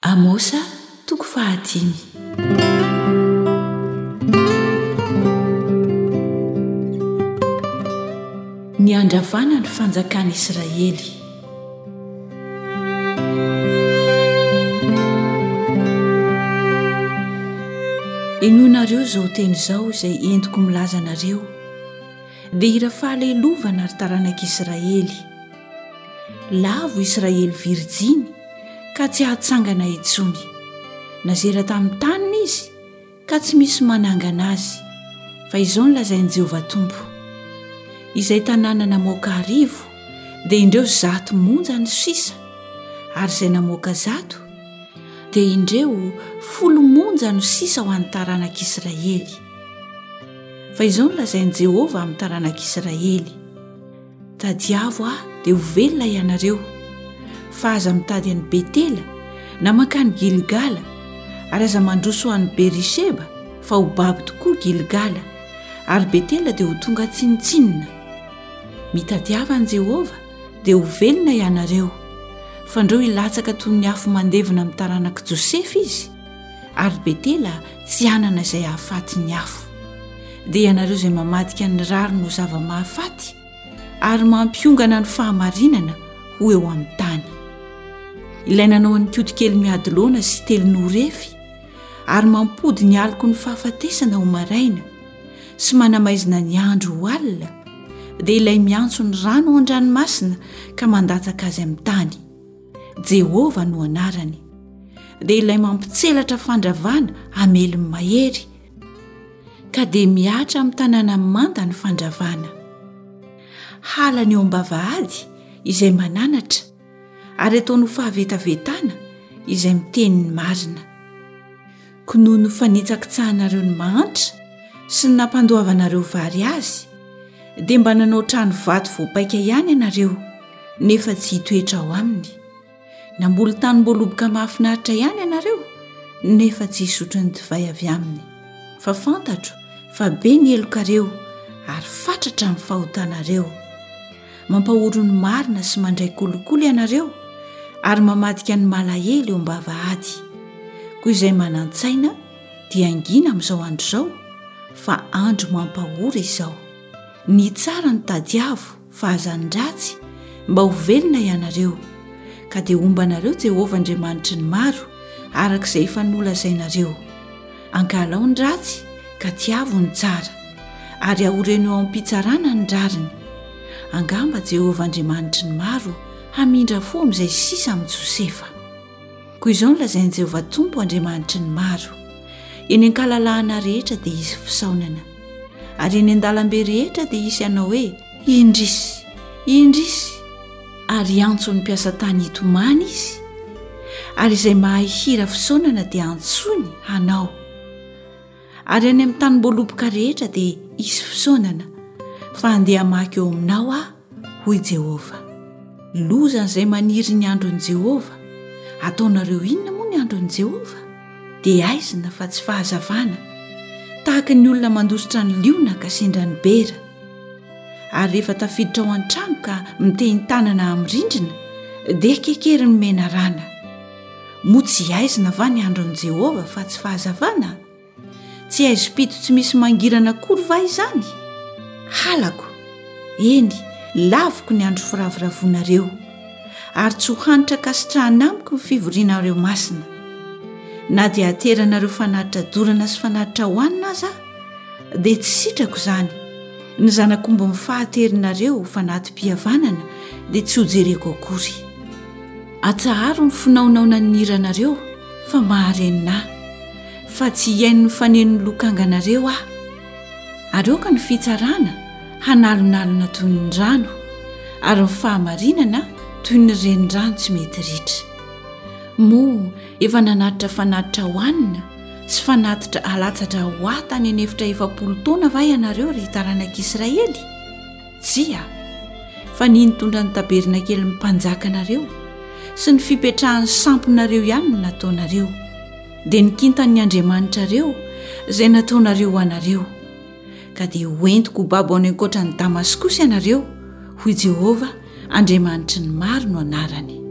Amosa toko 5. Ny andravana ny fanjakan'Israely. Enonareo zao teny izao izay entiko milaza anareo dia hira fahalelovana ary taranak'Israely. Lavo Israely Virjiny ka tsy hahatsangana intsony. Nazera tamin'ny taniny izy ka tsy misy manangana azy. Fa izao no lazain'i Jehovah Tompo. Izay tanàna namoaka arivo dia indreo 100 monja ny sisa, ary izay namoaka 100 dia indreo 10 monja no sisa ho an'ny taranak'Israely. Fa izao no lazain'i Jehovah amin'ny taranak'Israely: tadiavo dia ho velona ianareo, fa aza mitady an'i Betela na mankany Gilgala, ary aza mandroso an'i Berisheba fa ho babo tokoa Gilgala, ary Betela dia ho tonga tsinitsinina. Mitadiava an'i Jehovah dia ho velona ianareo, fa ndreo hilatsaka toy ny afo mandevina amin'ny taranak'i Josefa izy, ary Betela tsy anana izay hahafaty ny afo. Dia ianareo izay mamadika ny rary no zava-mahafaty, ary mampiongana ny fahamarinana ho eo amin'ny tany. Ilainanao ny kiodikely miadilona sy telonorefy, ary mampody ny aliko ny fahafatesana ho maraina, sy manamaizina ny andro ho alina, dia ilay miantso ny rano ao an-dranomasina ka mandatsaka azy amin'ny tany. Jehovah no anarany. Dia ilay mampitselatra fandravana hameliny mahery, ka dia miatra amin'ny tanàna manda ny fandravana. Halany eo am-bavahady izay mananatra, ary ataony ho fahavetavetana izay miteny ny marina. Ko noho ny fanitsakitsahanareo ny mahantra sy ny nampandoavanareo vary azy, dia mba nanao trano vato voapaika ihany ianareo, nefa tsy hitoetra ao aminy. Namboly tanim-boaloboka mahafinaritra ihany ianareo, nefa tsy hisotro ny divay avy aminy. Fa fantatro fa be ny elokareo ary fatratra ny fahotanareo. Mampahoro ny marina sy mandray kolokolo ianareo, ary mamadika ny malahelo eo am-bavahady. Koa izay manan-tsaina dia angina amin'izao andro izao, fa andro mampahora izao. Ny tsara ny tadiavo fa azan-dratsy mba ho velona ianareo, ka dia ombanareo Jehovah Andriamanitry ny maro arak'izay efa nolazainareo. Ankalao ny ratsy ka tiavo ny tsara, ary ahoreno ao am-pitsarana ny rariny. Angamba Jehovah Andriamanitry ny maro hamindra fo amin'izay sisa amin'ny Josefa. Koa izao no lazain'i Jehovah Tompo Andriamanitry ny maro: eny ankalalahana rehetra dia hisy fisaonana, ary eny an-dalambe rehetra dia hisy ianao hoe indrisy, indrisy. Ary antso ny mpiasa tany hitomany izy, ary izay mahay hira fisaonana dia antsony hanao. Ary any amin'ny tanim-boaloboka rehetra dia hisy fisaonana, fa andeha hamaky eo aminao hoy Jehovah. Loza izay maniry ny andron'i Jehovah. Ataonareo inona moa ny andron'i Jehovah? Dia aizina fa tsy fahazavana, tahaka ny olona mandositra ny liona ka sendra ny bera. Ary rehefa tafiditra ao an-trano ka miteny tanana amin'ny rindrina, dia kekery ny mena rana. Moa tsy aizina va ny andron'i Jehovah fa tsy fahazavana? Tsy aizim-pito tsy misy mangirana akory va izany? Halako, eny, lavoko ny andro firavoravonareo, ary tsy ho hanitra kasitrahana amiko ny fivorianareo masina. Na dia ateranareo fanatitra dorana sy fanatitra hoanina aza, dia tsy sitrako izany. Ny zanakombo mifahaterinareo fanatim-pihavanana dia tsy hojereko akory. Atsaharo ny finaonaona ny hiranareo fa maharenina, fa tsy hiaino ny fanenony lokanganareo Areoka ny fitsarana hanalonalona toy ny rano, ary ny fahamarinana toy ny renirano tsy mety ritra. Moa efa nanatitra fanatitra hoanina sy fanatitra alatsatra ho atany eny efitra 70 taona va ianareo ry taranak'Israely? Tsia, fa ny nitondra ny taberina kely mpanjakanareo sy ny fipetrahan'ny samponareo ihany no nataonareo, dia nikintan'ny Andriamanitrareo izay nataonareo ho anareo. Ka dia hoentiko ho babo any ankoatra ny Damaskosy ianareo, hoy Jehovah Andriamanitry ny maro no anarany.